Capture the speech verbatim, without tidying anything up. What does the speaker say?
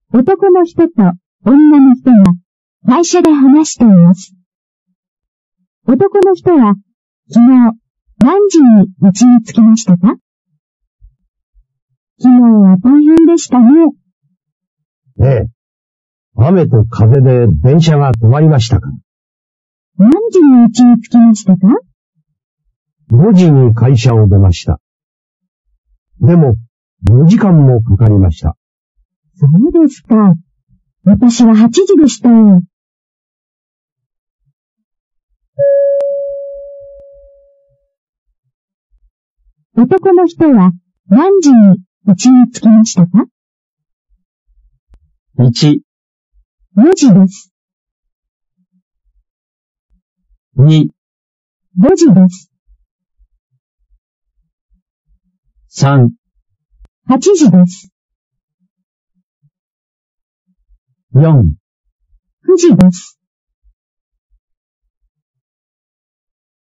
男の人と女の人が会社で話しています。男の人は昨日何時に家に着きましたか？昨日は大変でしたね。 ええ。雨と風で電車が止まりましたから。 何時に家に着きましたか？ ごじに会社を出ました。でも、よじかんもかかりました。 そうですか。私ははちじでしたよ。男の人は何時に家に着きましたか？ いち、 よじです。 に、 ごじです。 さん、 はちじです。 よん、 くじです。